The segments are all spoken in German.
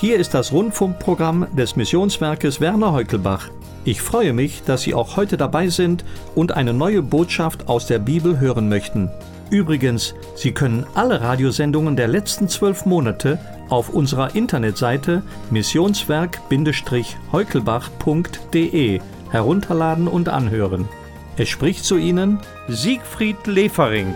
Hier ist das Rundfunkprogramm des Missionswerkes Werner Heukelbach. Ich freue mich, dass Sie auch heute dabei sind und eine neue Botschaft aus der Bibel hören möchten. Übrigens, Sie können alle Radiosendungen der letzten 12 Monate auf unserer Internetseite missionswerk-heukelbach.de herunterladen und anhören. Es spricht zu Ihnen Siegfried Lefering.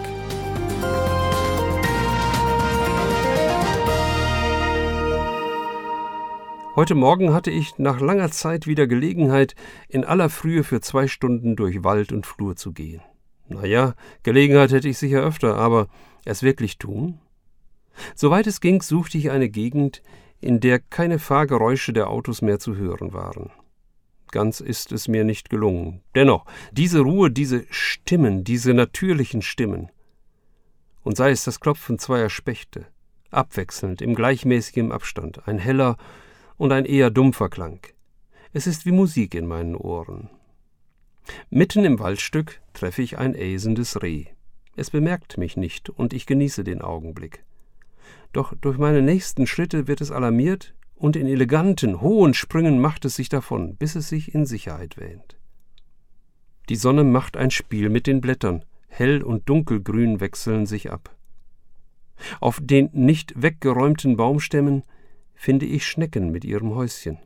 Heute Morgen hatte ich nach langer Zeit wieder Gelegenheit, in aller Frühe für 2 Stunden durch Wald und Flur zu gehen. Naja, Gelegenheit hätte ich sicher öfter, aber es wirklich tun? Soweit es ging, suchte ich eine Gegend, in der keine Fahrgeräusche der Autos mehr zu hören waren. Ganz ist es mir nicht gelungen. Dennoch, diese Ruhe, diese Stimmen, diese natürlichen Stimmen. Und sei es das Klopfen zweier Spechte, abwechselnd, im gleichmäßigen Abstand, ein heller und ein eher dumpfer Klang. Es ist wie Musik in meinen Ohren. Mitten im Waldstück treffe ich ein äsendes Reh. Es bemerkt mich nicht und ich genieße den Augenblick. Doch durch meine nächsten Schritte wird es alarmiert und in eleganten, hohen Sprüngen macht es sich davon, bis es sich in Sicherheit wähnt. Die Sonne macht ein Spiel mit den Blättern, hell und dunkelgrün wechseln sich ab. Auf den nicht weggeräumten Baumstämmen finde ich Schnecken mit ihrem Häuschen.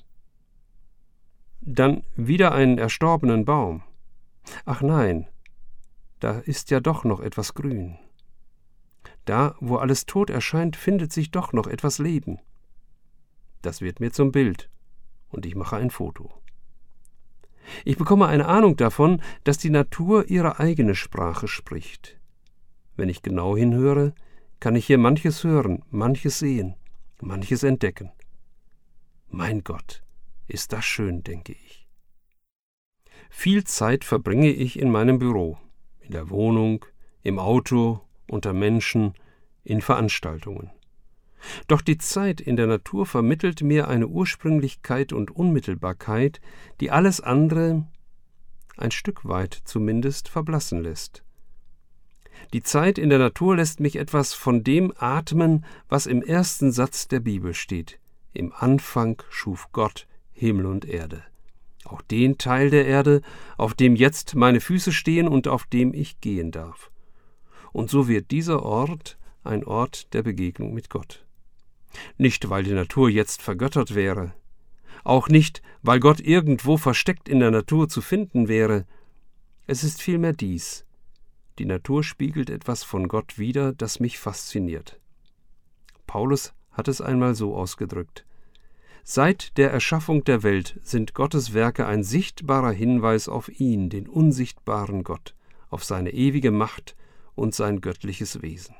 Dann wieder einen erstorbenen Baum. Ach nein, da ist ja doch noch etwas grün. Da, wo alles tot erscheint, findet sich doch noch etwas Leben. Das wird mir zum Bild, und ich mache ein Foto. Ich bekomme eine Ahnung davon, dass die Natur ihre eigene Sprache spricht. Wenn ich genau hinhöre, kann ich hier manches hören, manches sehen, manches entdecken. Mein Gott, ist das schön, denke ich. Viel Zeit verbringe ich in meinem Büro, in der Wohnung, im Auto, unter Menschen, in Veranstaltungen. Doch die Zeit in der Natur vermittelt mir eine Ursprünglichkeit und Unmittelbarkeit, die alles andere, ein Stück weit zumindest, verblassen lässt. Die Zeit in der Natur lässt mich etwas von dem atmen, was im ersten Satz der Bibel steht. Im Anfang schuf Gott Himmel und Erde. Auch den Teil der Erde, auf dem jetzt meine Füße stehen und auf dem ich gehen darf. Und so wird dieser Ort ein Ort der Begegnung mit Gott. Nicht, weil die Natur jetzt vergöttert wäre, auch nicht, weil Gott irgendwo versteckt in der Natur zu finden wäre. Es ist vielmehr dies: Die Natur spiegelt etwas von Gott wider, das mich fasziniert. Paulus hat es einmal so ausgedrückt: Seit der Erschaffung der Welt sind Gottes Werke ein sichtbarer Hinweis auf ihn, den unsichtbaren Gott, auf seine ewige Macht und sein göttliches Wesen.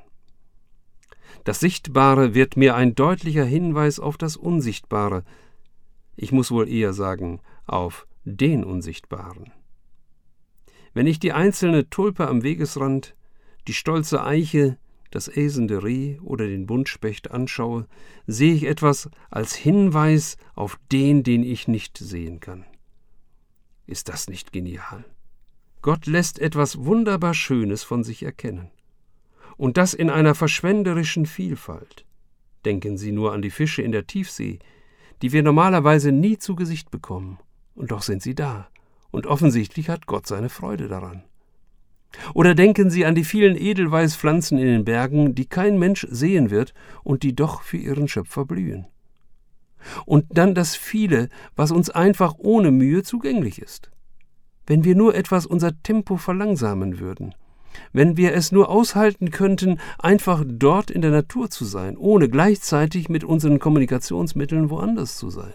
Das Sichtbare wird mir ein deutlicher Hinweis auf das Unsichtbare. Ich muss wohl eher sagen, auf den Unsichtbaren. Wenn ich die einzelne Tulpe am Wegesrand, die stolze Eiche, das äsende Reh oder den Buntspecht anschaue, sehe ich etwas als Hinweis auf den ich nicht sehen kann. Ist das nicht genial? Gott lässt etwas wunderbar Schönes von sich erkennen. Und das in einer verschwenderischen Vielfalt. Denken Sie nur an die Fische in der Tiefsee, die wir normalerweise nie zu Gesicht bekommen. Und doch sind sie da. Und offensichtlich hat Gott seine Freude daran. Oder denken Sie an die vielen Edelweißpflanzen in den Bergen, die kein Mensch sehen wird und die doch für ihren Schöpfer blühen. Und dann das Viele, was uns einfach ohne Mühe zugänglich ist. Wenn wir nur etwas unser Tempo verlangsamen würden, wenn wir es nur aushalten könnten, einfach dort in der Natur zu sein, ohne gleichzeitig mit unseren Kommunikationsmitteln woanders zu sein.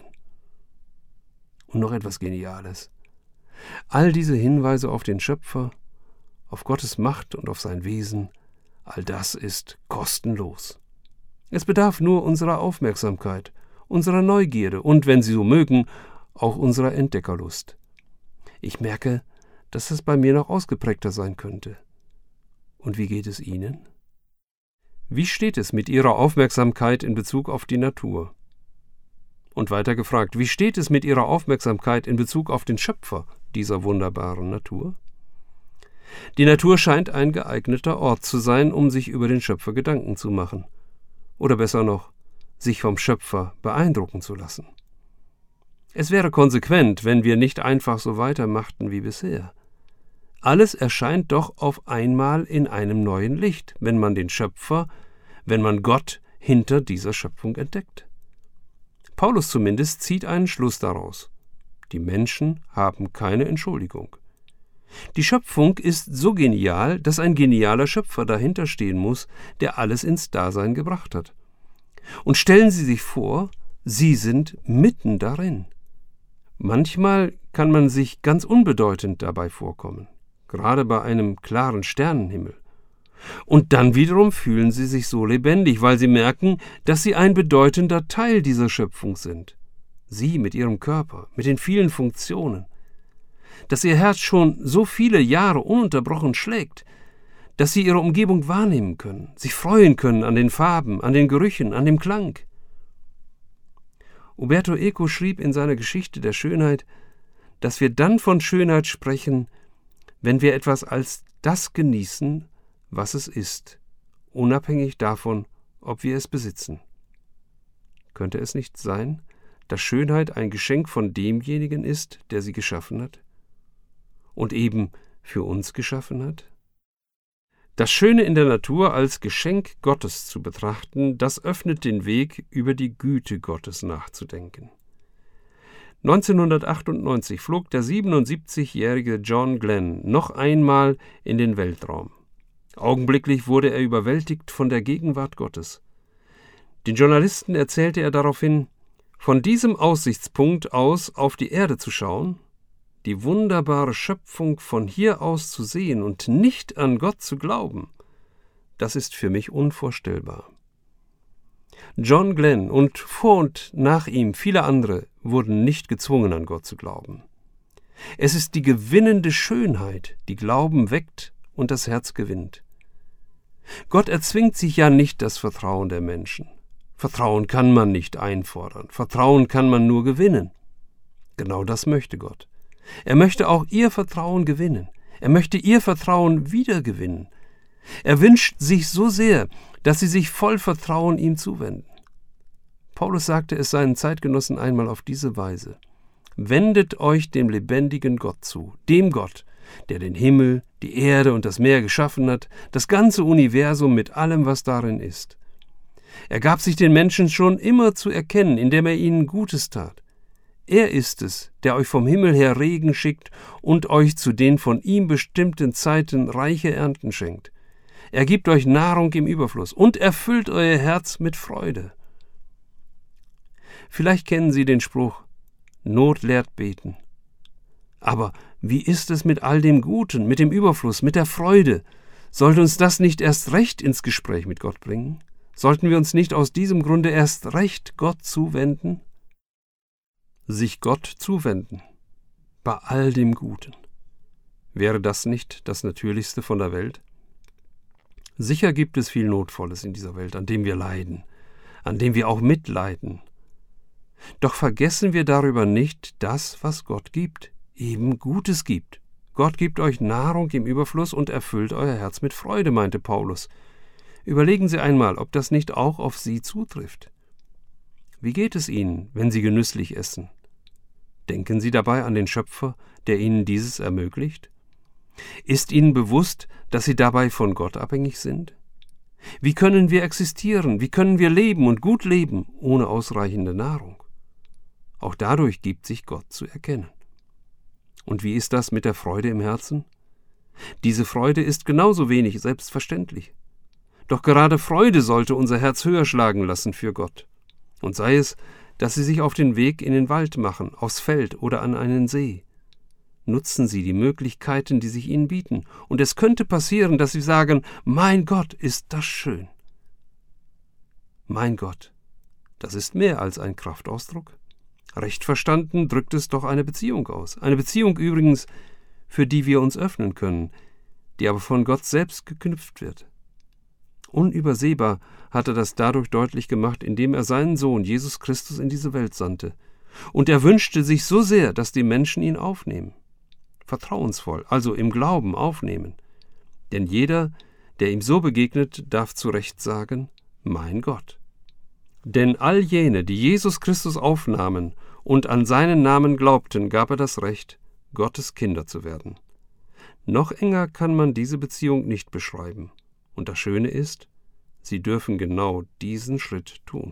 Und noch etwas Geniales. All diese Hinweise auf den Schöpfer, auf Gottes Macht und auf sein Wesen, all das ist kostenlos. Es bedarf nur unserer Aufmerksamkeit, unserer Neugierde und, wenn Sie so mögen, auch unserer Entdeckerlust. Ich merke, dass es bei mir noch ausgeprägter sein könnte. Und wie geht es Ihnen? Wie steht es mit Ihrer Aufmerksamkeit in Bezug auf die Natur? Und weiter gefragt, wie steht es mit Ihrer Aufmerksamkeit in Bezug auf den Schöpfer dieser wunderbaren Natur? Die Natur scheint ein geeigneter Ort zu sein, um sich über den Schöpfer Gedanken zu machen. Oder besser noch, sich vom Schöpfer beeindrucken zu lassen. Es wäre konsequent, wenn wir nicht einfach so weitermachten wie bisher. Alles erscheint doch auf einmal in einem neuen Licht, wenn man den Schöpfer, wenn man Gott hinter dieser Schöpfung entdeckt. Paulus zumindest zieht einen Schluss daraus. Die Menschen haben keine Entschuldigung. Die Schöpfung ist so genial, dass ein genialer Schöpfer dahinter stehen muss, der alles ins Dasein gebracht hat. Und stellen Sie sich vor, Sie sind mitten darin. Manchmal kann man sich ganz unbedeutend dabei vorkommen, gerade bei einem klaren Sternenhimmel. Und dann wiederum fühlen Sie sich so lebendig, weil Sie merken, dass Sie ein bedeutender Teil dieser Schöpfung sind. Sie mit Ihrem Körper, mit den vielen Funktionen. Dass Ihr Herz schon so viele Jahre ununterbrochen schlägt, dass Sie Ihre Umgebung wahrnehmen können, sich freuen können an den Farben, an den Gerüchen, an dem Klang. Umberto Eco schrieb in seiner Geschichte der Schönheit, dass wir dann von Schönheit sprechen, wenn wir etwas als das genießen, was es ist, unabhängig davon, ob wir es besitzen. Könnte es nicht sein, dass Schönheit ein Geschenk von demjenigen ist, der sie geschaffen hat und eben für uns geschaffen hat? Das Schöne in der Natur als Geschenk Gottes zu betrachten, das öffnet den Weg, über die Güte Gottes nachzudenken. 1998 flog der 77-jährige John Glenn noch einmal in den Weltraum. Augenblicklich wurde er überwältigt von der Gegenwart Gottes. Den Journalisten erzählte er daraufhin, von diesem Aussichtspunkt aus auf die Erde zu schauen, die wunderbare Schöpfung von hier aus zu sehen und nicht an Gott zu glauben, das ist für mich unvorstellbar. John Glenn und vor und nach ihm viele andere wurden nicht gezwungen, an Gott zu glauben. Es ist die gewinnende Schönheit, die Glauben weckt und das Herz gewinnt. Gott erzwingt sich ja nicht das Vertrauen der Menschen. Vertrauen kann man nicht einfordern, Vertrauen kann man nur gewinnen. Genau das möchte Gott. Er möchte auch ihr Vertrauen gewinnen. Er möchte ihr Vertrauen wiedergewinnen. Er wünscht sich so sehr, dass sie sich voll Vertrauen ihm zuwenden. Paulus sagte es seinen Zeitgenossen einmal auf diese Weise: Wendet euch dem lebendigen Gott zu, dem Gott, der den Himmel, die Erde und das Meer geschaffen hat, das ganze Universum mit allem, was darin ist. Er gab sich den Menschen schon immer zu erkennen, indem er ihnen Gutes tat. Er ist es, der euch vom Himmel her Regen schickt und euch zu den von ihm bestimmten Zeiten reiche Ernten schenkt. Er gibt euch Nahrung im Überfluss und erfüllt euer Herz mit Freude. Vielleicht kennen Sie den Spruch: Not lehrt beten. Aber wie ist es mit all dem Guten, mit dem Überfluss, mit der Freude? Sollte uns das nicht erst recht ins Gespräch mit Gott bringen? Sollten wir uns nicht aus diesem Grunde erst recht Gott zuwenden? Sich Gott zuwenden, bei all dem Guten. Wäre das nicht das Natürlichste von der Welt? Sicher gibt es viel Notvolles in dieser Welt, an dem wir leiden, an dem wir auch mitleiden. Doch vergessen wir darüber nicht das, was Gott gibt, eben Gutes gibt. Gott gibt euch Nahrung im Überfluss und erfüllt euer Herz mit Freude, meinte Paulus. Überlegen Sie einmal, ob das nicht auch auf Sie zutrifft. Wie geht es Ihnen, wenn Sie genüsslich essen? Denken Sie dabei an den Schöpfer, der Ihnen dieses ermöglicht? Ist Ihnen bewusst, dass Sie dabei von Gott abhängig sind? Wie können wir existieren, wie können wir leben und gut leben, ohne ausreichende Nahrung? Auch dadurch gibt sich Gott zu erkennen. Und wie ist das mit der Freude im Herzen? Diese Freude ist genauso wenig selbstverständlich. Doch gerade Freude sollte unser Herz höher schlagen lassen für Gott. Und sei es, dass Sie sich auf den Weg in den Wald machen, aufs Feld oder an einen See. Nutzen Sie die Möglichkeiten, die sich Ihnen bieten. Und es könnte passieren, dass Sie sagen: Mein Gott, ist das schön. Mein Gott, das ist mehr als ein Kraftausdruck. Recht verstanden drückt es doch eine Beziehung aus. Eine Beziehung übrigens, für die wir uns öffnen können, die aber von Gott selbst geknüpft wird. Unübersehbar hat er das dadurch deutlich gemacht, indem er seinen Sohn Jesus Christus in diese Welt sandte. Und er wünschte sich so sehr, dass die Menschen ihn aufnehmen. Vertrauensvoll, also im Glauben aufnehmen. Denn jeder, der ihm so begegnet, darf zu Recht sagen: Mein Gott. Denn all jene, die Jesus Christus aufnahmen und an seinen Namen glaubten, gab er das Recht, Gottes Kinder zu werden. Noch enger kann man diese Beziehung nicht beschreiben. Und das Schöne ist, sie dürfen genau diesen Schritt tun.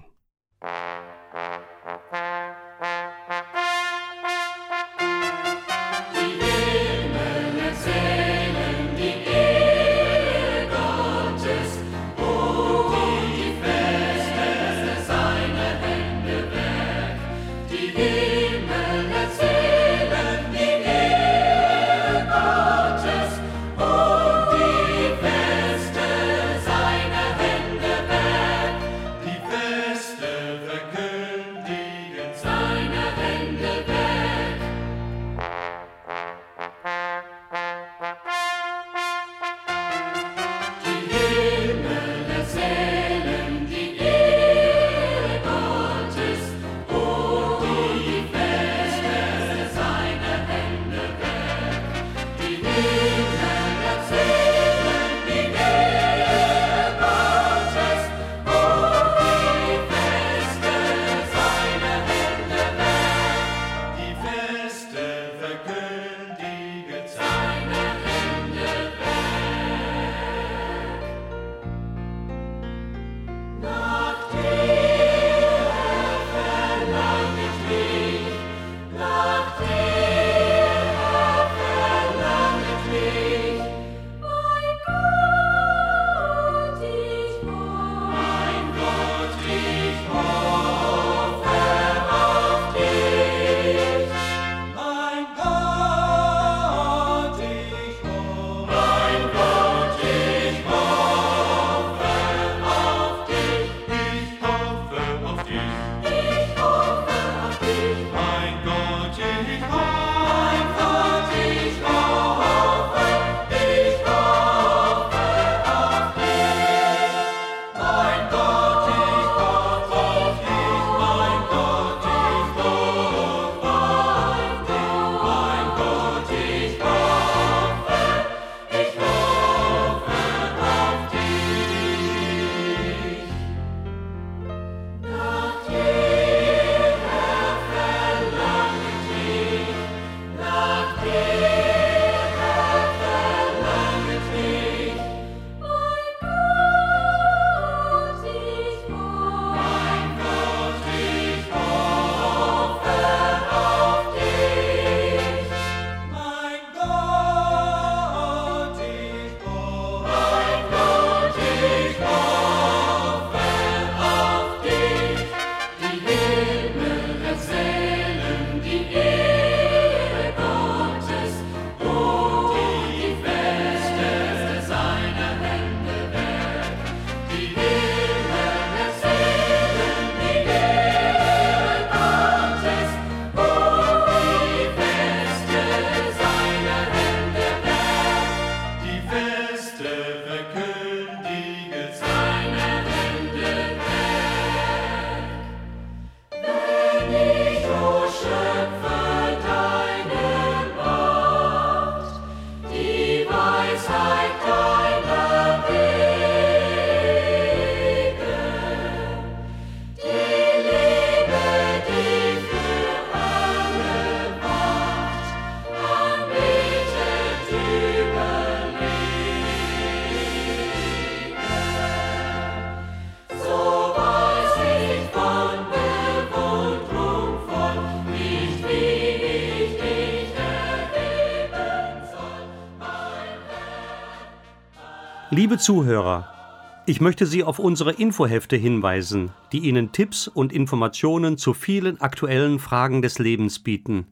Liebe Zuhörer, ich möchte Sie auf unsere Infohefte hinweisen, die Ihnen Tipps und Informationen zu vielen aktuellen Fragen des Lebens bieten.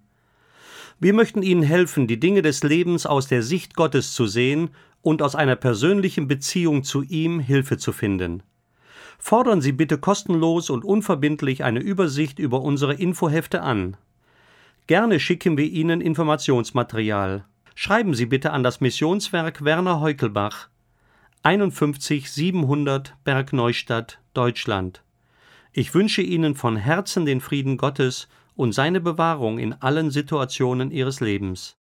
Wir möchten Ihnen helfen, die Dinge des Lebens aus der Sicht Gottes zu sehen und aus einer persönlichen Beziehung zu ihm Hilfe zu finden. Fordern Sie bitte kostenlos und unverbindlich eine Übersicht über unsere Infohefte an. Gerne schicken wir Ihnen Informationsmaterial. Schreiben Sie bitte an das Missionswerk Werner Heukelbach, 51 700 Bergneustadt, Deutschland. Ich wünsche Ihnen von Herzen den Frieden Gottes und seine Bewahrung in allen Situationen Ihres Lebens.